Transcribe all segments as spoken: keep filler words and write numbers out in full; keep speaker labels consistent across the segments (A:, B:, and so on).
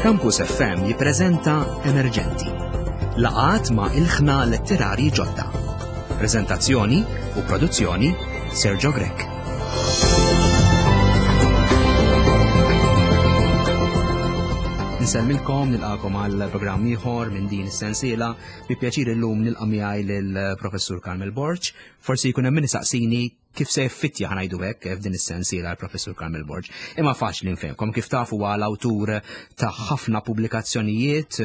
A: Campus F M jippreżenta Emerġenti. Laqgħat ma' ilħna letterarji ġodda. Preżentazzjoni u produzzjoni Sergio Grek. Nsellmilkom nilqakom għal programm ieħor minn din is-sensiela bi pjaċir illum nilqa' miegħi lill-Professur Carmel Borg. Forsi jkun hemm min isaqsini kif se jfittja ħanajdu hekk f'din is-sensiela l-Professur Carmel Borg. Imma faċli nfehmkom kif tafu huwa l-awtur ta' ħafna pubblikazzjonijiet,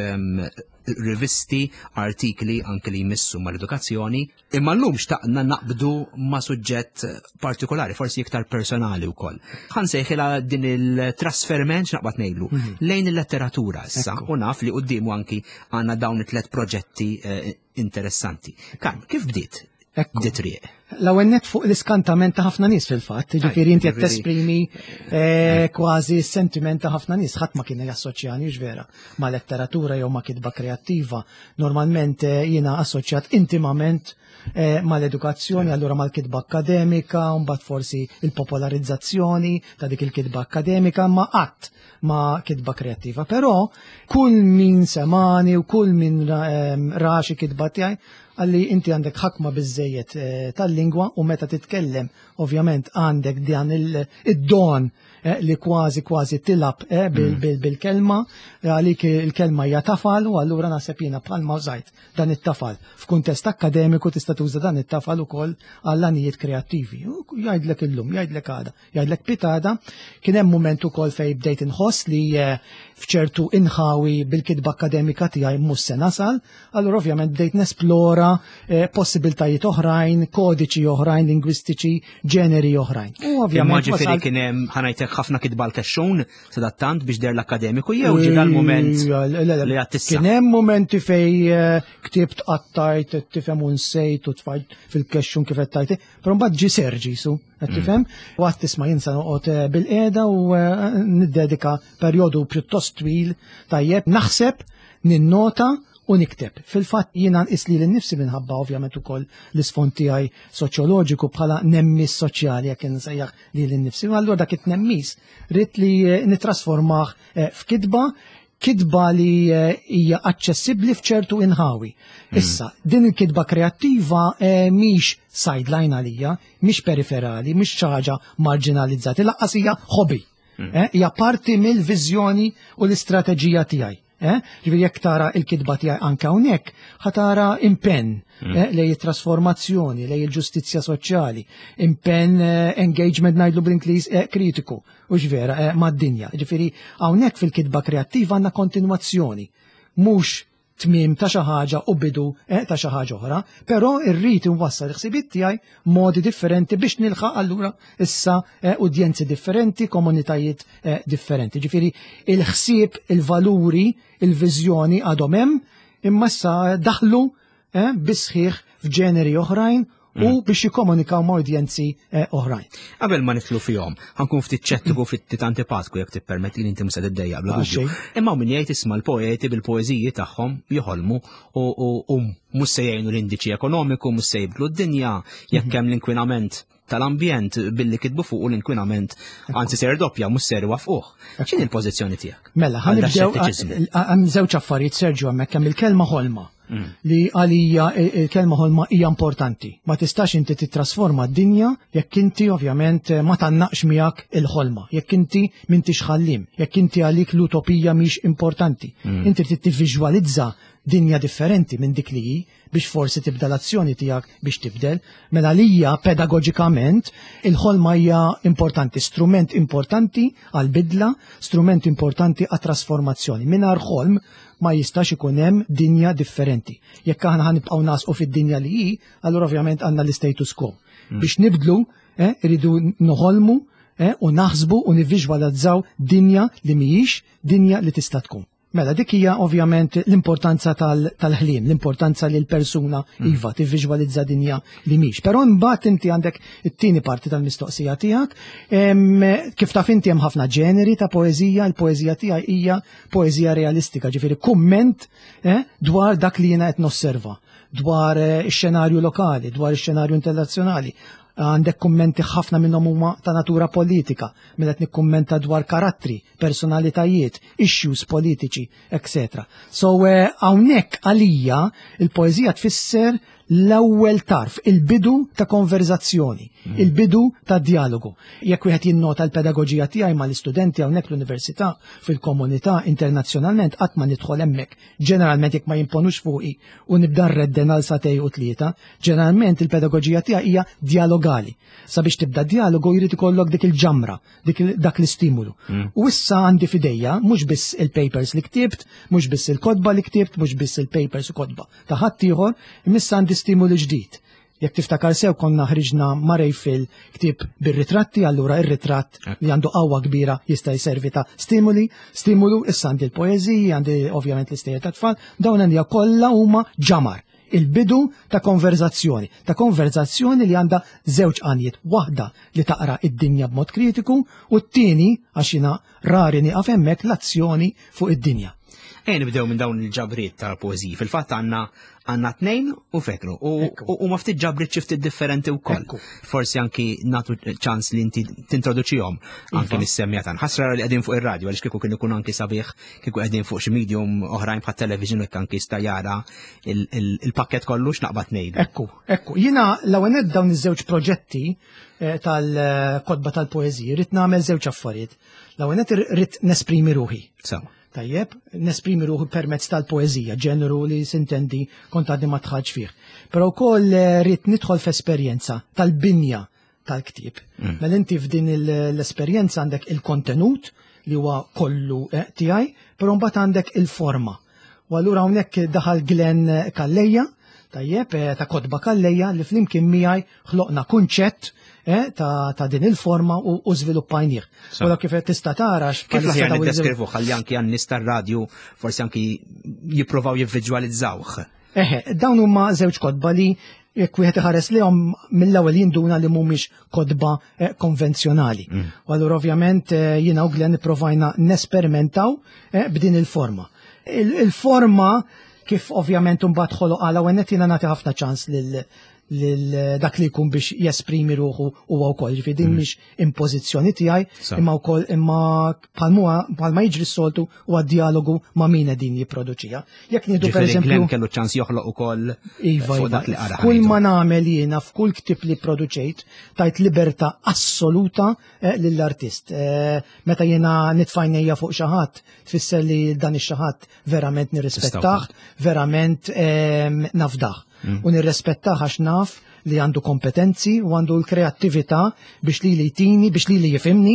A: rivisti, artikli anke li jmissu mal-edukazzjoni, imma llum xtaqna naqbdu ma' suġġett partikolari, forsi iktar personali wkoll. Ħansejħilha din il-trasferiment x'naqbad ngħidlu lejn il-letteratura issa u naf li qudiemu anki għandna dawn it-tliet proġetti interessanti. Karm, kif bdiet? Bdiet triq.
B: L-ewwel nett fuq l-iskantament ta' ħafna nies fil-fatt, ġifieri inti qed tesprimi kważi s-sentiment ta' ħafna nies, ħadd ma kien jassoċjani vera ma' letteratura jew ma' kitba kreattiva. Normalment jiena assoċjat intimament mal-edukazzjoni, allura mal-kitba akkademika, u mbagħad forsi il-popolarizzazzjoni ta' dik il-kitba akkademika, ma qatt ma' kitba kreattiva. Però kull min semani u kull min raxi kitba tiegħi għalli inti għandek ħakma biżejjed tal-lingwa u meta titkellem ovvjament għandek dan id-don li kważi kważi tilab bil-kelma, għalik il-kelma hija tafal u allura naħseb jiena bħalma użajt dan it-tafal. F'kuntest akademiku tista' tuża dan it-tafal ukoll għal anijiet kreattivi. Jgħidlek illum, jgħidlek għada, jgħidlek pitada, kien hemm mument ukoll fejn bdejt inħoss li f'ċertu inħawi bil-kitba akademika tiegħi mhux se nasal, allura ovvjament bdejt nesplora possibiltajiet oħrajn, kodiċi oħrajn, lingwistiċi, ġeneri oħrajn.
A: Imma ġifieri kien hemm ħanajtek ħafna kitba l-kexxun sadattant biex der l-akademiku jew ġi dal-mument li qed tissa.
B: Kien hemm momenti fejn ktibt qattajt tifhem u nsejt u tfajt fil-kexxun kif qed tajt, però mbagħad ġi Serġisu, qed tifhem? U qatt tisma' jinsa noqgħod bil-qiegħda u niddedika perjodu pjuttost twil tajjeb naħseb, ninnota u nikteb. Fil-fatt jiena nqis li l-nifsi minħabba ovvjament ukoll l-isfond tiegħi soċjoloġiku bħala nemmis soċjali jekk insejjaħ li l-nifsi. Allura dak it-nemmis rid li nitrasformah f'kitba, kitba li hija aċċessibbli f'ċertu inħawi. Issa, din il-kitba kreattiva mhix sideline għalija, mhix periferali, mhix xi ħaġa marginalizzati, laqqas hija hobby. Hija parti mill-viżjoni u l-istrateġija tiegħi. Ġifieri jekk tara l-kitba tiegħi anke hawnhekk ħatara impenn lejn it-trasformazzjoni, lejn il-ġustizzja soċjali, impenn engagement ngħidlu bl-Ingliż kritiku u x'vera mad-dinja. Ġifieri hawnhekk fil-kitba kreattiva għandna kontinwazzjoni, mhux tmiem ta' xi ħaġa u bidu ta' xi ħaġa oħra, però rrid inwassal il-ħsibiet tiegħi modi differenti biex nilħaq allura issa udjenzi differenti, komunitajiet differenti. Ġifieri il-ħsieb, il-valuri, il-viżjoni għadhom hemm, imma issa daħlu bisħiħ f'ġeneri oħrajn u biex jikkomunikaw ma' udjenzi oħrajn.
A: Qabel ma nitlu fihom, ħankun ftit ċettiku fit antipatku jekk tippermetti li inti mhux se tiddejjaq bla dubju. Imma min jgħid isma' l-poeti bil-poeżiji tagħhom joħolmu u mhux se jgħinu l-indiċi ekonomiku, mhux se jibdlu d-dinja jekk hemm l-inkwinament tal-ambjent billi kitbu fuq u l-inkwinament anzi ser doppja mhux ser wafquh. X'inhi l-pożizzjoni tiegħek?
B: Mela, ħanibdew hemm żewġ affarijiet Serġu hemmhekk hemm il-kelma ħolma. Li għalija il-kelma ħolma hija importanti. Ma tistax inti titrasforma d-dinja jekk inti ovvjament ma tannaqx miegħek il-ħolma, jekk inti m'intix ħallim, jekk inti għalik l-utopija mhix importanti. Inti trid tivviżwalizza dinja differenti minn dik li hi biex forsi tibda l-azzjoni tiegħek biex tibdel. Mela lija pedagogikament il-ħolma hija importanti, strument importanti għall-bidla, strument importanti għat-trasformazzjoni. Mingħajr ħolm ma jistax ikun hemm dinja differenti. Jekk aħna ħanibqgħu nasqu fid-dinja li hi, allura ovvjament għandna l-status quo. Biex nibdlu, iridu noħolmu u naħsbu u nivviżwalizzaw dinja li mhijiex dinja li tista' tkun. Mela dik hija ovvjament l-importanza tal-ħliem, l-importanza li l-persuna iva tivviżwalizza dinja li mhix. Però mbagħad inti għandek it-tieni parti tal-mistoqsija tiegħek, kif taf inti hemm ħafna ġeneri ta' poeżija, il-poeżija tiegħi hija poeżija realistika, ġifieri kumment dwar dak li jiena qed nosserva, dwar ix-xenarju lokali, dwar ix-xenarju internazzjonali. għandek kummenti ħafna minnhom huma ta' natura politika, mela qed nikkummenta dwar karattri, personalitajiet, issues politiċi, et cetera. So hawnhekk għalija il-poeżija tfisser l-ewwel tarf, il-bidu ta' konverzazzjoni, il-bidu ta' dialogu. Jekk wieħed jinnota l-pedagoġija tiegħi mal-istudenti hawnhekk l-università fil-komunità internazzjonalment qatt ma nidħol hemmhekk. Ġeneralment jekk ma jimponux fuqi u nibda nredden għal satej u tlieta, ġeneralment il-pedagoġija tiegħi hija dialogali. Sabiex tibda dialogu jrid ikollok dik il-ġamra, dik dak l-istimulu. U issa għandi fidejja mhux biss il-papers li ktibt, mhux biss il-kodba li ktibt, mhux biss il-papers u kodba ta' ħadd ieħor, imissa għandi stimuli ġdid. Jekk tiftakar sew konna ħriġna Marej fil-ktib bir-ritratti, allura ir-ritratt li għandu qawwa kbira jista' jservi ta' stimuli, stimulu issa għandi l-poeżiji, għandi ovvjament l-istejjer ta' tfal, dawn għandija kollha huma ġamar. Il-bidu ta' konverzazzjoni, ta' konverzazzjoni li għandha żewġ għanijiet, waħda li taqra id-dinja b'mod kritiku u t-tieni għax jiena rari nieqaf hemmhekk l-azzjoni fuq id-dinja.
A: Ejn nibdew minn dawn il-ġabriet tal-poeżiji. Fil-fatt għandna għandna tnejn u fekru. U ma ftit ġabriet xi ftit differenti wkoll. Forsi anki nagħtu ċans li inti tintroduċihom anke mis-semmija tan. Ħasra li qegħdin fuq ir-radju għaliex kieku kien ikun anki sabiħ kieku qegħdin fuq xi medium oħrajn bħat television hekk anki jista' jara il-pakkett kollu x'naqbad ngħidu.
B: Ekku, ekku. Jiena l-ewwel nett dawn iż-żewġ proġetti tal-kodba tal-poeżiji rid nagħmel żewġ affarijiet. L-ewwel nett rid nesprimi ruħi. Tajjeb, nesprimi ruħi permezz tal-poeżija, ġeneru li sintendi kont għaddi ma tħaġ fih. Però wkoll rrid nidħol f'esperjenza tal-binja tal-ktieb. Mela inti f'din l-esperjenza għandek il-kontenut li huwa kollu tiegħi, però mbagħad għandek il-forma. U allura hawnhekk daħal Glenn Kallejja, tajjeb, ta' kodba Kallejja li flimkien miegħi ħloqna kunċett ta' din il-forma u żviluppajnieh. U kif tista' tara
A: kif aħjar niddeskrivu ħalli anki għan-nies tar-radju forsi anki jippruvaw jivviġwalizzawh.
B: Eħe, dawn huma żewġ kodba li jekk wieħed iħares lihom mill-ewwel jinduna li mhumiex kodba konvenzjonali. U allura ovvjament jiena u Glenn ipprovajna nesperimentaw b'din il-forma. Il-forma kif ovvjament imbagħad ħoloq għala għennet jiena nagħti ħafna ċans lil dak li jkun biex jesprimi ruħu huwa wkoll, ġifieri din mhix impożizzjoni tiegħi imma wkoll imma bħalma jiġri s-soltu huwa dialogu ma' min qegħdin jipproduċija. Jekk nieħdu pereżempju
A: Glenn kellu ċans joħloq ukoll fuq dak li qara.
B: Kull ma nagħmel jiena f'kull ktib li produċejt tajt libertà assoluta lill-artist. Meta jiena nitfajnejja fuq xi ħadd tfisser li dan ix-xi ħadd verament nirrispettah, verament nafdah. U nirrespettaħ għax naf li għandu kompetenzi u għandu l-kreattività biex li li jtini, biex li li jifimni,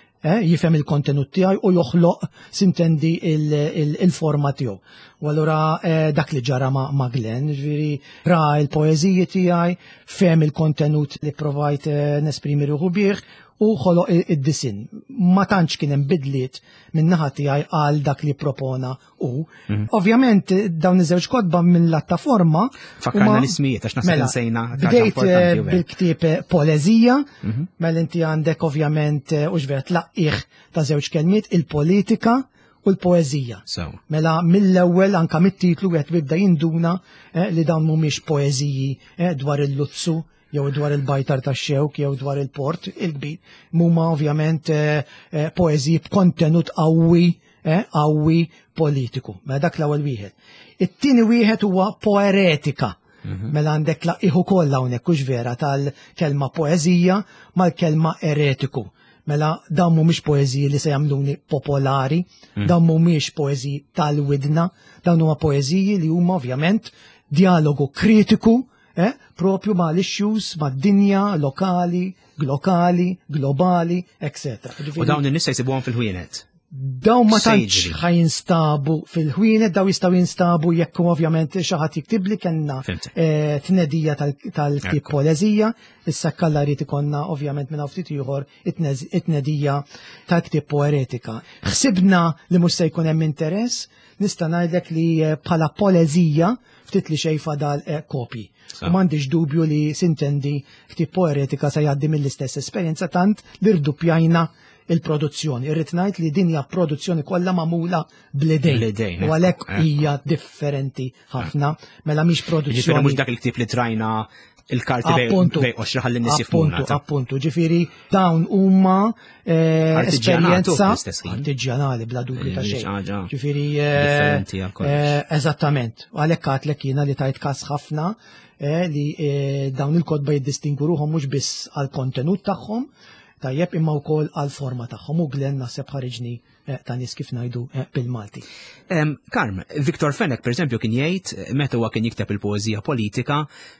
B: jifem il-kontenut tiegħi u joħloq sintendi il-forma tiegħu. U allura dak li ġara ma' Glenn, ġifieri ra l-poeżiji tiegħi, fem il-kontenut li provajt nesprimi ruħu bih u ħoloq id-disin. Ma tantx kien hemm bidliet min-naħa tiegħi għal dak li propona u. Ovvjament dawn iż-żewġ kodba minn l-attaforma.
A: Fakkarna l-ismijiet għax nasib insejna.
B: Bdejt bil-ktieb poeżija, mela inti għandek ovvjament u ġver tlaqqih ta' żewġ kelmiet il-politika u l-poeżija. Mela mill-ewwel anke mit-titlu qed bibda jinduna li dawn mhumiex poeżiji dwar il-luzzu jew dwar il-bajtar tax-xewk jew dwar il-port il-kbir. Huma ovvjament poeżiji b'kontenut qawwi qawwi politiku. Mela dak l-ewwel wieħed. It-tieni wieħed huwa poeretika. Mela għandek laqqih ukoll hawnhekk hux vera tal-kelma poeżija mal-kelma eretiku. Mela dawn mhumiex poeżiji li se jagħmluni popolari, dawn mhumiex poeżiji tal-widna, dawn huma poeżiji li huma ovvjament dialogu kritiku Eh, propju ma' l-issues, ma' dinja, lokali, glokali, globali, et cetera.
A: U dawn in-nisa jsibuhom fil-ħwienet.
B: Dawn ma tantx ħajinstabu fil-ħwienet, daw jistgħu jinstabu jekk ovvjament xi ħadd jiktibli kellna tnedija tal-ktieb poeżija, issa kalla rrid ikonna ovvjament minn ftit ieħor it-tnedija tal-ktieb poetika. Ħsibna li mhux se jkun hemm interess, nista' ngħidlek li bħala poeżija ftit li xejn fadal kopji. U m'għandix dubju li sintendi ktieb poetika se jgħaddi mill-istess esperjenza tant li rduppjajna il-produzzjoni. Irrid ngħid li din hija produzzjoni kollha magħmula bl-idejn. U għalhekk hija differenti ħafna. Mela mhix produzzjoni.
A: Mhux dak il-ktieb li trajna il-karti bej oxra ħalli n-nies jifhmuna.
B: Appuntu, appuntu, ġifieri dawn huma esperjenza artiġjanali bla dubju ta' xejn. Ġifieri eżattament. Għalhekk għadlek jiena li tajt każ ħafna li dawn il-kodba jiddistingu ruhom mhux biss għall-kontenut tagħhom, tajjeb imma wkoll għall-forma tagħhom u Glenn naħseb ħareġni ta' nies kif ngħidu bil-Malti.
A: Karm, Viktor Fenech pereżempju kien jgħid meta huwa kien jikteb il-poeżija politika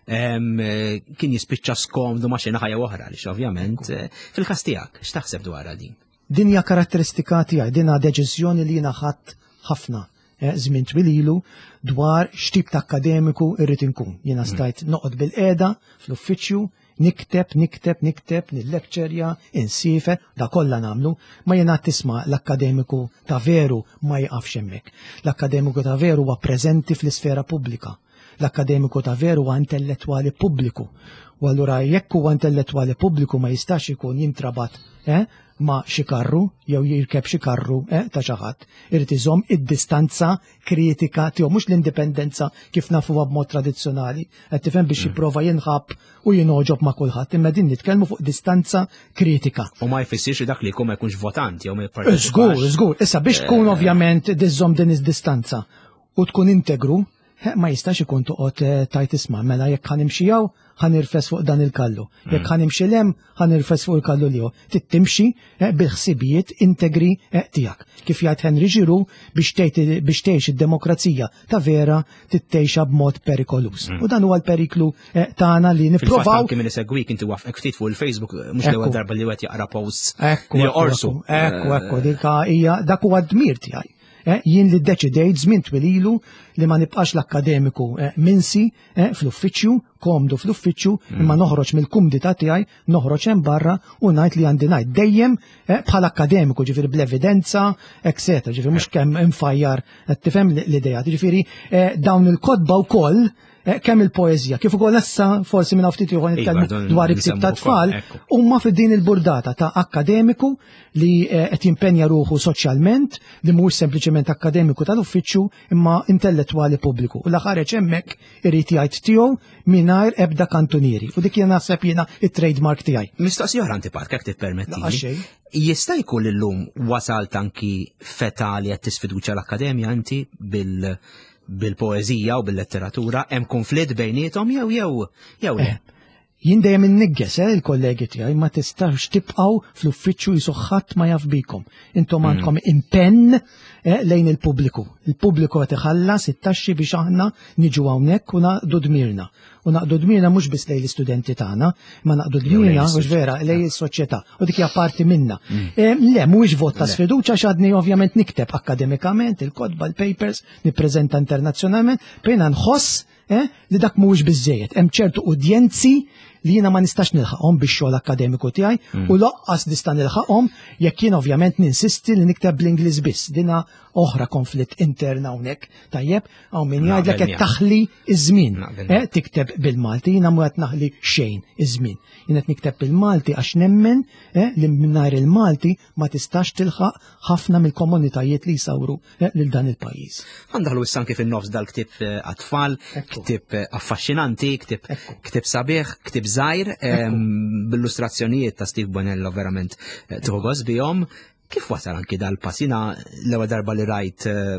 A: kien jispiċċa skomdu ma' xi ħajja oħra għaliex ovvjament fil-każ tiegħek x'taħseb dwar din?
B: Din hija karatteristika tiegħi, din hija deċiżjoni li jiena ħadd ħafna żmien twil ilu dwar x'tip ta' akademiku irrid inkun. Jiena stajt noqgħod bil-qiegħda fl-uffiċċju nikteb, nikteb, nikteb, nil-lecturja, insife, da kollha nagħmlu, ma jiena tisma' l-akademiku ta' veru ma jqafx hemmhekk. L-akademiku ta' veru huwa preżenti fl-isfera pubblika. L-akademiku ta' veru huwa intellettwali pubbliku. U allura jekk huwa intellettwali pubbliku ma jistax ikun jintrabat eh, ma xi karru jew jirkeb xi karru eh, ta' xi ħadd. Irid iżomm id-distanza kritika tiegħu mhux l-indipendenza kif nafuha b'mod tradizzjonali, qed tifhem biex jipprova jinħabb u jinoġob ma' kulħadd, imma din nitkellmu fuq distanza kritika.
A: U ma jfissirx dak li jkun ma jkunx votanti jew ma jipparteċipax.
B: Żgur, żgur. Issa biex tkun ovvjament diżżomm din id-distanza u tkun integru, ma jistax ikun toqgħod tajt isma' mela jekk ħanimxijaw ħanirfes fuq dan il-kallu. Jekk ħanimxi lem ħanirfes fuq il-kallu liegħu. Tittimxi bil-ħsibijiet integri tiegħek. Kif jgħid Henry Giroux biex tgħix id-demokrazija ta' vera tittejxa b'mod perikolus. U dan huwa l-periklu tagħna li nippruvaw.
A: Anke minn isegwik inti wafqek ftit fuq il-Facebook mhux l-ewwel darba li wieħed jaqra posts li jorsu.
B: Ekku, ekku, dik hija dak huwa d-dmir tiegħi. Jien li ddeċidejt żmien twililu li ma nibqax l-akademiku minsi fl-uffiċċju, komdu fl-uffiċċju, imma noħroġ mill-kumdità tiegħi, noħroġ hemm barra u ngħid li għandi ngħid dejjem bħala akademiku, ġifieri bl-evidenza, et cetera. Ġifieri mhux kemm infajjar qed tifhem l-idea. Ġifieri dawn il-kodba wkoll kemm il-poeżija, kif ukoll issa forsi minn ftit ieħor nitkellmu dwar il-ktib ta' tfal, huma fid-din il-burdata ta' akademiku li qed jimpenja ruħu soċjalment, li mhux sempliċement akademiku tal-uffiċċju imma intellettwali pubbliku. U l-aħħar hemmhekk irid jgħid tiegħu mingħajr ebda kantunieri. U dik jien naħseb jiena it-trademark tiegħi.
A: Mistoqsija oħra antipat kif tippermetti. Jista' jkun illum wasalt anki feta li qed tisfiduċja l-akkademja inti bil bil-poezija u bil-letteratura hemm konflitt bejniethom jew jew jew le.
B: Jien dejjem innigges il-kollegi tiegħi ma tistax tibqgħu fl-uffiċċju jisu ħadd ma jaf bikom. Intom għandkom impenn lejn il-pubbliku. Il-pubbliku qed iħallas it-taxxi biex aħna niġu hawnhekk u naqdu dmirna. U naqdu dmirna mhux biss lejn l-istudenti tagħna, ma naqdu dmirna mhux vera lejn is-soċjetà. U dik hija parti minna. Le mhuwiex vot ta' sfiduċja x'għadni ovvjament nikteb akademikament il-kodba l-papers, nippreżenta internazzjonalment, bejna nħoss li dak mhuwiex biżżejjed. Hemm ċertu udjenzi li jiena ma nistax nilħaqhom bix-xogħol akademiku tiegħi u laqqas nista' nilħaqhom jekk jien ovvjament ninsisti li nikteb bl-Ingliż biss. Dina oħra konflitt interna hawnhekk tajjeb hawn min jgħidlek qed taħli iż-żmien. Tikteb bil-Malti, jiena mhu qed naħli xejn iż-żmien. Jien qed nikteb bil-Malti għax nemmen li mingħajr il-Malti ma tistax tilħaq ħafna mill-komunitajiet li jsawru lil dan il-pajjiż.
A: Għandaħlu issa anke fin-nofs dal-ktieb għat-tfal, ktieb affaxxinanti, ktieb sabiħ, ktieb żgħir bil-illustrazzjonijiet ta' Steve Bonello verament tħoggos bihom. Kif wasal anki dal-passina l-ewwel darba li rajt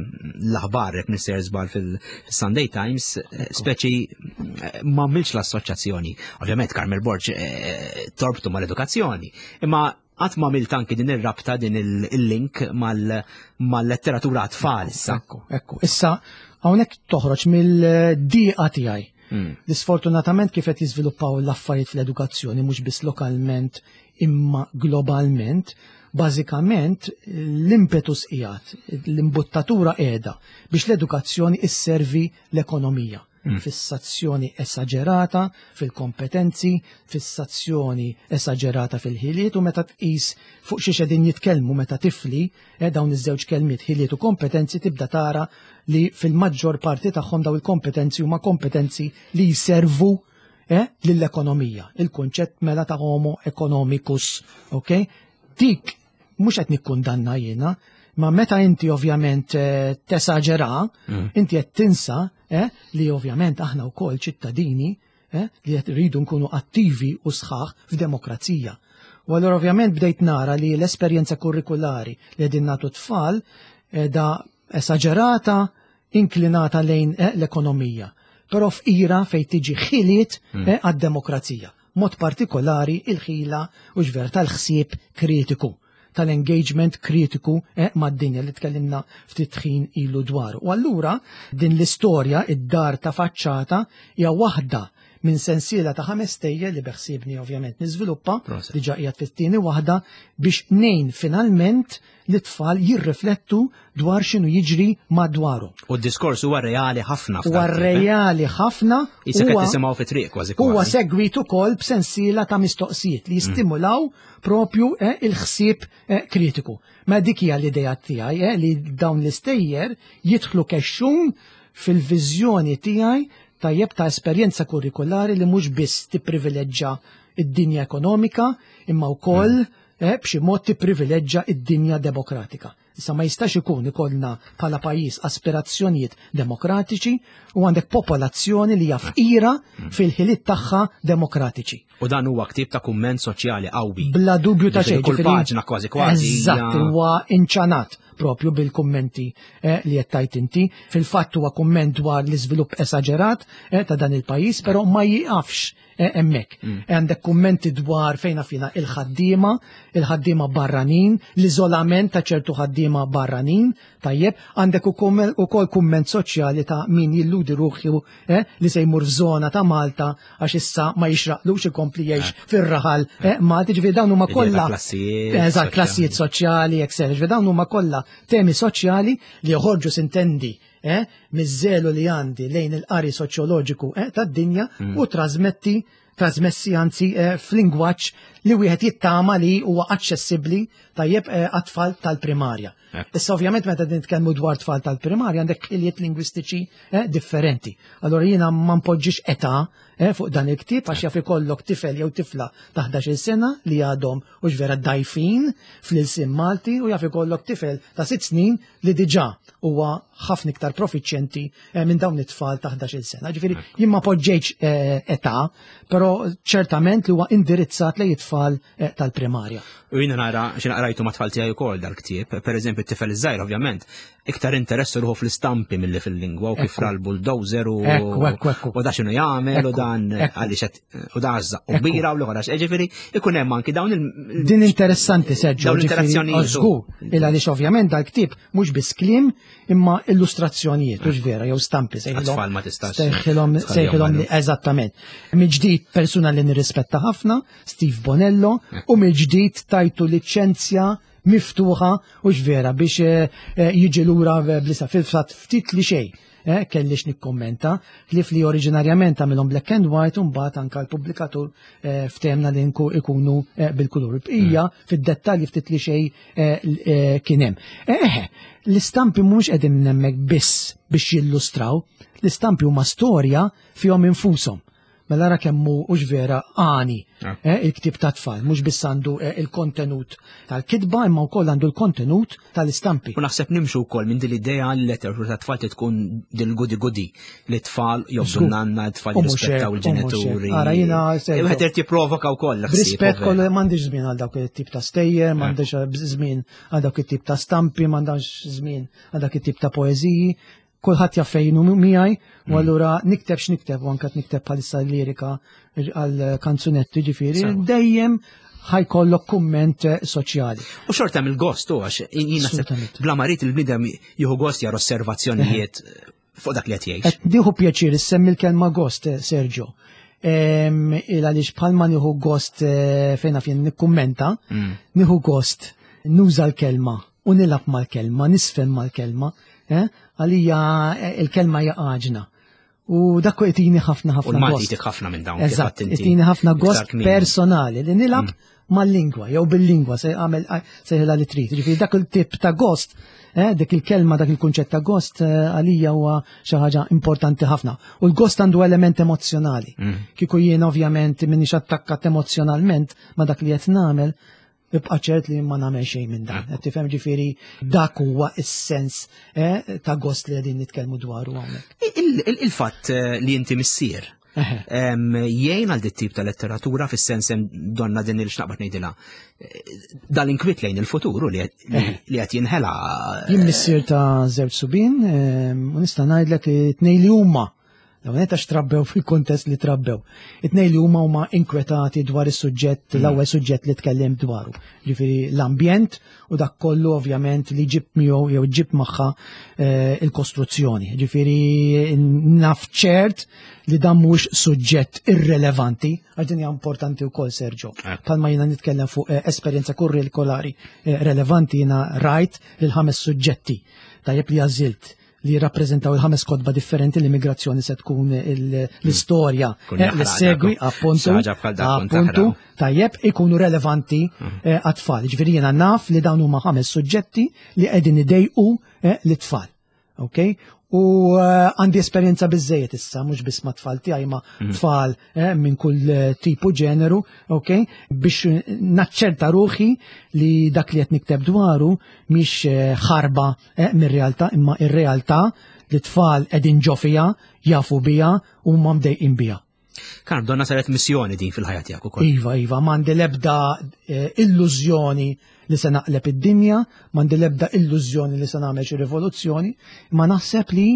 A: l-aħbar minn Sersbal fil-Sunday Times, speċi ma għamilx l-assoċjazzjoni. Ovvjament Carmel Borch torbtu mal-edukazzjoni, imma qatt ma għamilt anki din ir-rabta din il-link mal-letteratura tfal issa.
B: Ekku, ekku. Issa hawnhekk toħroġ mill-dieqa tiegħi. Disfortunatament kif qed jiżviluppaw l-affarijiet fl-edukazzjoni mhux biss lokalment imma globalment, bażikament l-impetus qiegħed, l-imbuttatura qiegħda biex l-edukazzjoni isservi l-ekonomija. Fissazzjoni esagerata fil-kompetenzi, fissazzjoni esagerata fil-ħiliet u meta tqis fuq xi xedin jitkellmu meta tifli dawn iż-żewġ kelmiet ħiliet u kompetenzi tibda tara li fil-maġġor parti tagħhom daw il-kompetenzi huma kompetenzi li jservu lill-ekonomija. Il-kunċett mela ta' homo economicus, ok? Dik mhux qed nikkundanna jiena, ma meta inti ovvjament tesaġera, inti qed tinsa li ovvjament aħna wkoll ċittadini eh, li qed rridu nkunu attivi u sħaħ f'demokrazija. U allura ovvjament bdejt nara li l-esperjenza kurrikulari li qegħdin nagħtu tfal da esaġerata, inklinata lejn eh, l-ekonomija, però f'ira fejn tiġi ħiliet eh, għad-demokrazija. Mod partikolari il-ħila u ġver tal-ħsieb kritiku, tal-engagement kritiku eh, mad-dinja li tkellimna ftit ħin ilu dwaru. U allura din l-istorja id-dar ta' faċċata hija waħda minn sensiela ta' ħames tejjel li beħsiebni ovvjament niżviluppa diġà qiegħed fit-tieni waħda biex ngħin finalment li tfal jirriflettu dwar x'inhu jiġri madwaru.
A: U d-diskors huwa reali ħafna.
B: Huwa reali ħafna.
A: Issa qed tisimgħu fi triq kważi kważi.
B: Huwa segwit ukoll b'sensiela ta' mistoqsijiet li jistimulaw propju eh, il-ħsieb eh, kritiku. Ma dik hija l-idea tiegħi eh, li dawn l-istejjer jidħlu kexxun fil-viżjoni tiegħi tajjeb ta' esperjenza kurrikulari li mhux biss tipprivileġġja id-dinja ekonomika imma wkoll eh, b'xi mod tipprivileġġja id-dinja demokratika. Issa ma jistax ikun ikollna bħala pajjiż aspirazzjonijiet demokratiċi u għandek popolazzjoni li hija fqira fil-ħiliet tagħha demokratiċi.
A: U dan huwa ktib ta' kumment soċjali qawwi.
B: Bla dubju ta' xejn.
A: Kull paġna kważi kważi.
B: Eżatt, huwa inċanat propju bil-kummenti eh, li qed tajt inti. Fil-fatt huwa kumment dwar l-iżvilupp esaġerat eh, ta' dan il-pajjiż, però ma jiqafx hemmhekk. Għandek kummenti dwar fejn fina il-ħaddiema, il-ħaddiema barranin, l-iżolament ta' ċertu ħaddiema barranin, tajjeb, għandek ukoll kumment soċjali ta' min jilludi ruħju eh, li se jmur f'żona ta' Malta għax issa ma jixraqlux ikompli jgħix fir-raħal eh, Malta, ġifieri dawn huma kollha eżatt klassijiet soċjali, eċetera. Ġifieri dawn huma kollha temi soċjali li joħorġu sintendi eh, miż-żelu li għandi lejn il-qari soċjoloġiku eh, tad-dinja mm. u trasmetti trasmessi anzi eh, f'lingwaġġ li wieħed jittama li huwa aċċessibbli tajjeb eh, għat-tfal tal-primarja. Eh. Issa ovvjament meta nitkellmu dwar tfal tal-primarja għandek ħiliet lingwistiċi eh, differenti. Allora jiena ma npoġġix età eh, fuq dan il-ktieb għax jaf ikollok tifel jew tifla ta' ħdax-il sena li għadhom u ġvera dajfin fl-ilsiem Malti u jaf ikollok tifel ta' sitt snin li diġà huwa ħafna iktar profiċjenti eh, minn dawn it-tfal ta' ħdax-il sena. Ġifieri jien ma poġġejx eh, età, però ċertament li huwa indirizzat lejn it-tfal eh, tal-primarja.
A: U jiena nara xi naqrajtu ma' tfal tiegħi wkoll dal-ktieb, pereżempju t-tifel iż-żgħir ovvjament iktar interessu ruħu fl-istampi milli fil-lingwa u kif ra l-bulldozer u u da x'inhu jagħmel u dan għaliex u da għażaq u kbira u l-oħra ġifieri ikun hemm anki dawn il
B: din interessanti Sergio ġifieri żgur il għaliex ovvjament dal-ktieb mhux biss kliem imma illustrazzjonijiet u ġvera jew stampi
A: tfal ma tistax
B: sejħilhom eżattament. Mill-ġdid persuna li nirrispetta ħafna, Steve Bonello, u mill-ġdid tajtu liċenzja miftuħa u ġvera biex jiġi lura blisa fil-fat ftit li xej. Kellix nikkommenta, klif li oriġinarjament għamilhom black and white un bat anka l-publikatur ftemna li ikunu bil-kulur. Ija fid-dettalji ftit li xej kienem. Eħe, l-istampi mhux qegħdin nemmek biss biex jillustraw, l-istampi huma storja fihom infushom. Mela ra kemmu ux vera għani il-ktib ta' tfal, mhux biss għandu il-kontenut tal-kitba imma wkoll għandu l-kontenut tal-istampi.
A: U naħseb nimxu wkoll minn din l-idea l-letter ta' tfal tkun dil-gudi gudi li tfal jobdu nanna tfal jirrispettaw il-ġenituri.
B: Ara jiena
A: wieħed irid jipprovoka wkoll.
B: Rispett kollu m'għandix żmien għal dawk it-tip ta' stejjer, m'għandix żmien għal dawk it-tip ta' stampi, m'għandix żmien għal dak it-tip ta' poeżiji. Kulħadd jaffejnu miegħi u allura nikteb x'nikteb u anke nikteb bħalissa lirika għal kanzunetti ġifieri dejjem ħajkollok kumment soċjali.
A: U xorta mill-gost u għax jiena bla marit il-bnidem jieħu gost jar osservazzjonijiet fuq dak li qed jgħix.
B: Nieħu pjaċir issemmi l-kelma gost, Sergio. Il-għaliex bħalma nieħu gost fejna fejn nikkummenta, nieħu gost nuża l-kelma u nilab mal-kelma, nisfem mal-kelma. Għalija il-kelma jaqaġna. U dakku jtini ħafna ħafna gost.
A: U l-Malti ħafna minn dawn.
B: Eżatt, jtini ħafna gost personali li nilab mal-lingwa, jew bil-lingwa se għamel seħla li trid. Ġifieri dak il-tip ta' gost, dik il-kelma, dak il-kunċett ta' gost għalija huwa xi ħaġa importanti ħafna. U l-gost għandu element emozjonali. Kieku jien ovvjament minnix attakkat emozjonalment ma dak li qed nagħmel, ibqa' ċert li ma nagħmel xejn minn dan. Qed tifhem ġifieri dak huwa s-sens ta' gost li qegħdin nitkellmu dwaru hawnhekk.
A: Il-fatt li inti missier Jgħin għal dit tip ta' letteratura fis-sens hemm donna din il-xnaqbad ngħidilha. Dal-inkwiet lejn il-futuru li qed jinħela.
B: Jien missier ta' żewġ subien, u nista' ngħidlek it-tnejn li huma L-għonet għax trabbew fil-kontest li trabbew. It-nej li huma huma inkwetati dwar is-suġġett, l-ewwel suġġett li tkellem dwaru. Ġifieri l-ambjent u dak kollu ovvjament li ġib miegħu jew ġib magħha il-kostruzzjoni. Ġifieri naf ċert li dan mhux suġġett irrelevanti, għax din hija importanti wkoll Sergio. Bħalma jiena nitkellem fuq esperjenza kurrikulari relevanti jiena rajt lil ħames suġġetti tajjeb li għażilt li rappresentaw il-ħames kodba differenti l-immigrazzjoni se tkun l-istorja li segwi appuntu appuntu tajjeb ikunu relevanti għat-tfal. Ġifieri jiena naf li dawn huma ħames suġġetti li qegħdin idejqu l-tfal. Okay? U għandi esperjenza biżejjed issa, mhux biss ma' tfal tiegħi ma' tfal minn kull tipu ġeneru, okay? Biex naċċerta ruħi li dak li qed nikteb dwaru mhix ħarba mir-realtà, imma ir-realtà li tfal qegħdin ġo fiha, jafu biha u huma mdejqin biha.
A: Kan donna saret missjoni din fil-ħajja tiegħek ukoll.
B: Iva, iva, m'għandi l-ebda illużjoni li se naqleb id-dinja, m'għandi l-ebda illużjoni li se nagħmel xi rivoluzzjoni, ma naħseb li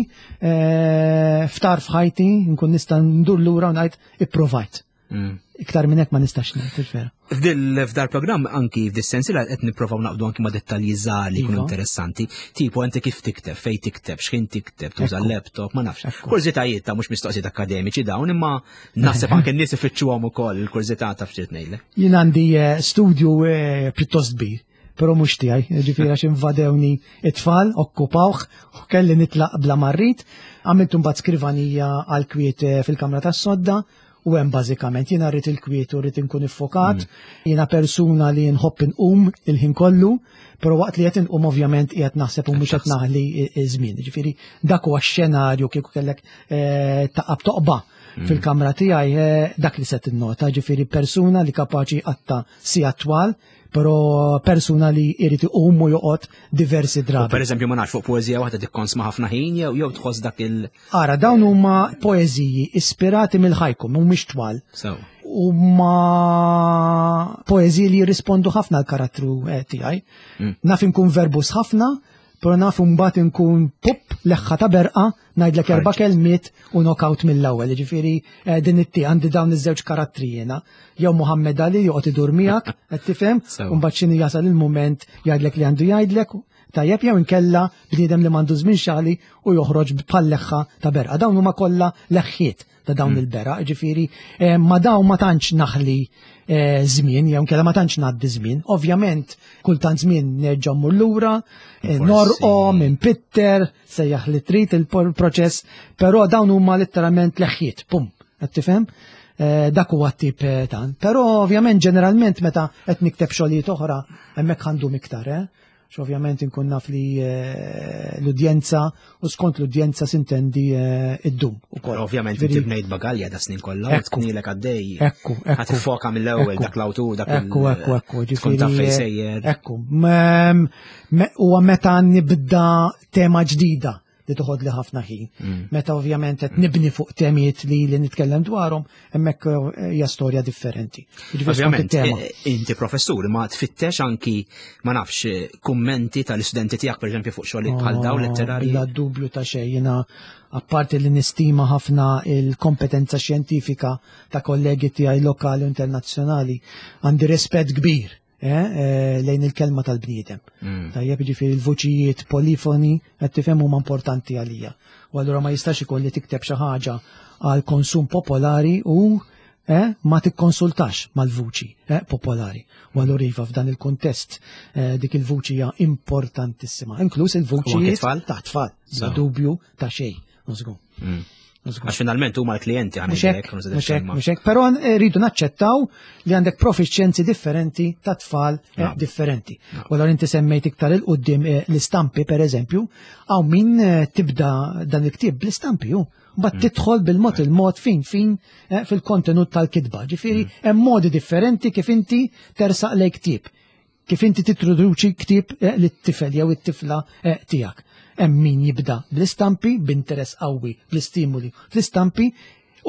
B: ftar f'ħajti nkun nista' ndur lura u ngħid ipprovajt. Iktar minn hekk ma nistax ngħid il-vera.
A: F'dal programm anki f'dis-sensiela qed nippruvaw naqbdu anki ma' dettalji żgħar li jkunu interessanti. Tipo inti kif tikteb, fejn tikteb, x'ħin tikteb, tuża l-laptop, ma nafx. Kurżitajiet ta' mhux mistoqsijiet akademiċi dawn, imma naħseb anke n-nies ifittxuhom ukoll il-kurżità ta' ftit ngħidlek.
B: Jien għandi studju pjuttost kbir, però mhux tiegħi, ġifieri għax invadewni it-tfal, okkupawh, u kelli nitlaq bla marrit, għamilt imbagħad skrivanija għal kwiet fil-Kamra tas-Sodda. U hemm bażikament jiena rrid il-kwiet u rrid inkun iffokat, jiena persuna li nħobb inqum il-ħin kollu, però waqt li qed inqum ovvjament qiegħed naħseb u mhux qed naħli żmien. Ġifieri dak huwa x-xenarju kieku kellek taqab toqba fil-kamra tiegħi dak li se tinnota, ġifieri persuna li kapaċi qatta sija twal, però persuna li jrid iqum u joqgħod diversi drabi.
A: Pereżempju ma nafx fuq poeżija waħda tikkonsma ħafna ħin jew jew tħoss dak il.
B: Ara dawn huma poeżiji ispirati mill-ħajkom mhumiex twal. Huma poeżiji li jirrispondu ħafna l-karattru tiegħi. Naf inkun verbus ħafna, però naf mbagħad inkun pop leħħa ta' berqa ngħidlek erba' kelmiet u knockout mill-ewwel. Ġifieri din it-tie għandi dawn iż-żewġ karattri jiena. Jew Muhammad Ali joqgħod idur miegħek, qed tifhem, u mbagħad x'inhi jasal il-mument jgħidlek li għandu jgħidlek tajjeb jew inkella bniedem li m'għandu żmien xali u joħroġ bħal leħħa ta' berqa. Dawn huma kollha leħħiet ta' dawn il-beraq, ġifieri ma dawn ma tantx naħli żmien, jew inkella ma tantx ngħaddi żmien. Ovvjament kultant żmien nerġa' mmur lura, norqom, inpitter, sejjaħ li trid il-proċess, però dawn huma letteralment leħħiet, pum, qed tifhem? Dak huwa t-tip tan. Però ovvjament ġeneralment meta qed nikteb xogħlijiet oħra hemmhekk għandhom iktar, eh? Ovvjament inkun naf li l-udjenza u skont l-udjenza sintendi id-dum ukoll.
A: Ovvjament inti bnejt bagalja da snin kollha u tkun ilek għaddej.
B: Ekku, ekku.
A: Ħadd tifoka mill-ewwel dak l-awtur dak
B: Ekku, ekku, ekku.
A: Tkun taf fejn sejjer.
B: Ekku. Huwa meta nibda tema ġdida li toħod li ħafna ħin. Meta ovvjament qed nibni fuq temijiet li li nitkellem dwarhom, hemmhekk hija storja differenti.
A: Ovvjament inti professur ma tfittex anki ma nafx kummenti tal-istudenti tiegħek pereżempju fuq xogħol bħal dawn letterarji.
B: Bla dubju ta' xejn jiena apparti li nistima ħafna il-kompetenza xjentifika ta' kollegi tiegħi lokali u internazzjonali, għandi rispett kbir lejn il-kelma tal-bniedem. Tajjeb ġifieri il-vuċijiet polifoni qed tifhem huma importanti għalija. U allura ma jistax ikun li tikteb xi ħaġa għal konsum popolari u ma tikkonsultax mal-vuċi popolari. U allura iva f'dan il-kuntest dik il-vuċi hija importantissima, inkluż il-vuċijiet ta' tfal, bla dubju ta' xejn.
A: Għax finalment huma l-klijenti
B: għandek. Mhux hekk, però rridu naċċettaw li għandek profiċjenzi differenti ta' tfal differenti. U allura inti semmejt iktar il-qudiem l-istampi pereżempju, hawn min tibda dan il-ktieb bl-istampi hu. Mbagħad tidħol bil-mod il-mod fin fin fil-kontenut tal-kitba. Ġifieri hemm modi differenti kif inti tersaq lejn ktieb. Kif inti titroduċi ktieb lit-tifel jew it-tifla tiegħek. Hemm min jibda bl-istampi b'interess qawwi bl-istimuli fl-istampi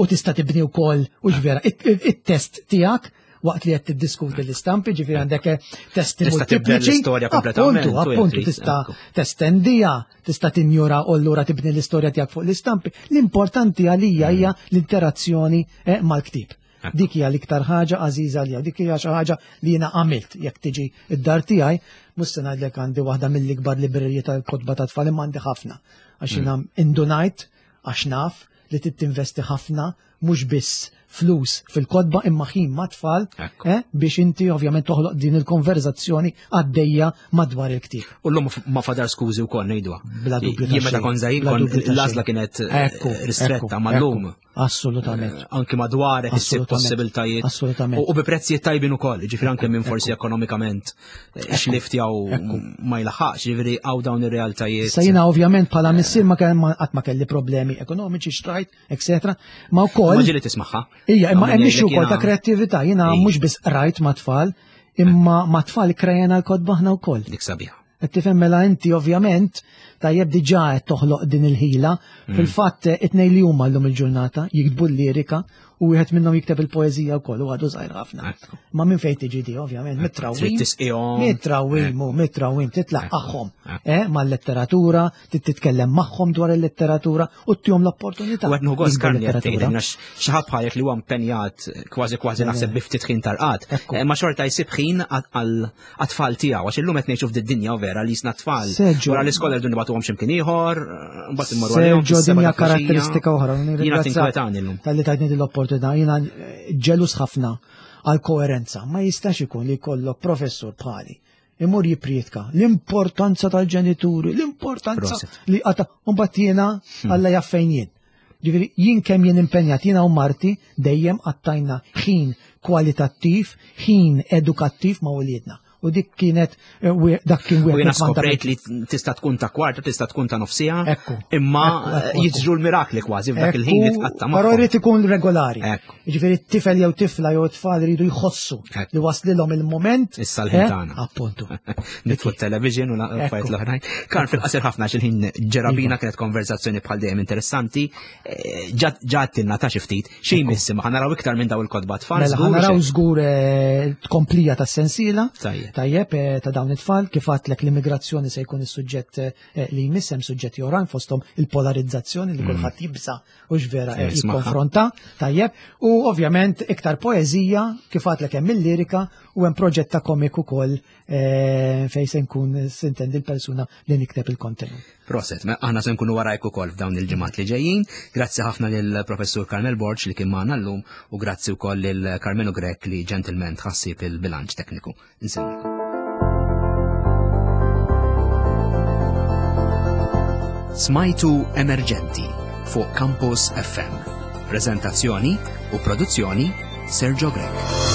B: u tista' tibni wkoll u ġvera it-test tiegħek waqt li qed tiddiskuti l-istampi, ġifieri għandek testi
A: Tista' tibdel
B: multipliċi.
A: l-istorja kompletament,
B: Appuntu,
A: u
B: appuntu
A: jgħid,
B: tista'
A: ekku.
B: testendija, tista' tinjura u allura tibni l-istorja tiegħek fuq l-istampi. L-importanti għalija hija l-interazzjoni eh, mal-ktib. Dik hija l-iktar ħaġa għażiża għalija, dik hija xi ħaġa li jiena għamilt jekk tiġi id-dar tiegħi, mhux se ngħidlek għandi waħda mill-ikbar librerji tal-kotba ta' tfal imma għandi ħafna. Għax jiena indunajt għax naf li trid tinvesti ħafna mhux biss flus fil-kodba imma ħin ma' tfal eh, biex inti ovvjament toħloq din il-konverzazzjoni għaddejja madwar il-ktib.
A: U l-lum ma fadar skużi wkoll ngħidwa.
B: Bla dubju ta'
A: Jien meta
B: xejn,
A: kon żgħir
B: bla
A: kon
B: dubju ta'
A: l-għażla
B: xejn.
A: kienet
B: Ekku,
A: ristretta
B: ekku,
A: ma llum.
B: ekku. Assolutament.
A: Anki madwar issib
B: Assolutament.
A: possibiltajiet.
B: Assolutament.
A: U u bi prezzijiet tajbin ukoll, ġifieri anke minn forsi ekonomikament xlift jew ma jlaħħaqx, ġifieri hawn dawn ir-realtajiet.
B: Sa jiena ovvjament bħala missier ma kell qatt ma kelli problemi ekonomiċi, xtrajt, et cetera. Ma wkoll
A: Ma ġieli tismaħħa.
B: Ija, imma hemm ixu
A: Għamilni
B: wkoll ta'
A: jiena-
B: kreattività, jiena
A: Ej.
B: mhux biss rajt ma' tfal, imma ma' tfal krejjena l-kodba aħna wkoll.
A: Dik sabiħa.
B: Qed tifhem mela inti ovvjament tajjeb diġà qed toħloq din il-ħila, fil-fatt it-tnejn li huma llum il-ġurnata jiktbu l-lirika u wieħed minnhom jikteb il-poeżija wkoll u għadu żgħir ħafna. Ma minn fejn tiġi di ovvjament mitrawwim.
A: Trid tisqihom.
B: Mitrawwim u mitrawwim titlaqgħhom eh mal-letteratura, trid titkellem magħhom dwar il-letteratura u tihom l-opportunità.
A: U għed nħu għoz
B: jikbu
A: karni
B: l-letteratura.
A: għattejden, għax xaħab ħajek li huwa impenjat kważi kważi naħseb biftit ħin tarqat.
B: Ekku.
A: Ma xorta jsib ħin għat-tfal tiegħu, għax illum qed ngħixu f'did-dinja u vera li jisna tfal.
B: Sergio.
A: Wara l-iskola rridu nibatuhom x'imkien ieħor, mbagħad immorru għalihom
B: Sergio
A: fis-seba'
B: dinja
A: ta' filgħaxija.
B: karatteristika oħra.
A: Jiena tinkwetani llum.
B: Tal-li tajtni l-opportunità, jiena ġelus ħafna għal koerenza. Ma jistax ikun li jkollok professur bħali imur jiprietka l-importanza tal-ġenituri, l-importanza
A: Proset.
B: li għata, un-bat jena għalla jaffejn jien. Ġifiri, jien kem jien impenjat, jena u Marti dejjem għattajna ħin kwalitattiv, ħin edukattiv ma' uliedna. U dik kienet, eh, we- dak kien
A: U
B: wieħed
A: jiena
B: mill-mandamenti.
A: skoprejt li tista' tkun ta' kwarta, tista' tkun ta' nofsija,
B: Ekku.
A: imma
B: Ekku, ekku, ekku.
A: jiġru l-mirakli kważi f'dak il-ħin li tqatta'
B: Però
A: magħhom.
B: jrid ikun regolari.
A: Ekku.
B: Ġifieri t-tifel jew tifla jew tfal jridu jħossu
A: Ekku.
B: li waslilhom il-moment.
A: Issa l-ħin
B: eh,
A: tagħna.
B: Appuntu.
A: Nitfu television u fajt
B: Ekku.
A: l-oħrajn. Kan fil-qasir ħafna xil-ħin ġerabina kienet konverzazzjoni bħal dejjem interessanti. Eh, ġat- Ġattilna ta' xi ftit. Xi jmissi ma ħanaraw iktar minn daw il-kodba tfal.
B: Mela
A: żgur,
B: ħanaraw
A: xe-
B: żgur eh, tkomplija tas sensiela.
A: Tajjeb.
B: Tajjeb eh, ta' dawn it-tfal kif għatlek l-immigrazzjoni se jkun is-suġġett eh, li jmiss hemm suġġetti oħrajn fosthom il-polarizzazzjoni li kulħadd jibsa u x'vera eh,
A: Ismaħħa.
B: jikkonfronta. Tajjeb. U ovvjament iktar poeżija kif għatlek hemm il-lirika u hemm proġett ta' komik ukoll eh, fejn se nkun sintendi l-persuna li nikteb il-kontenut.
A: Proset, ma aħna se nkunu warajk ukoll f'dawn il-ġimgħat li ġejjin. Grazzi ħafna lil professur Carmel Borch li kien magħna llum u grazzi wkoll lil Carmelo Grek li ġentilment ħassib il-bilanċ tekniku. Insemmilkom. Smajtu Emerġenti fuq Campus F M. Prezentazzjoni u produzzjoni Sergio Grek.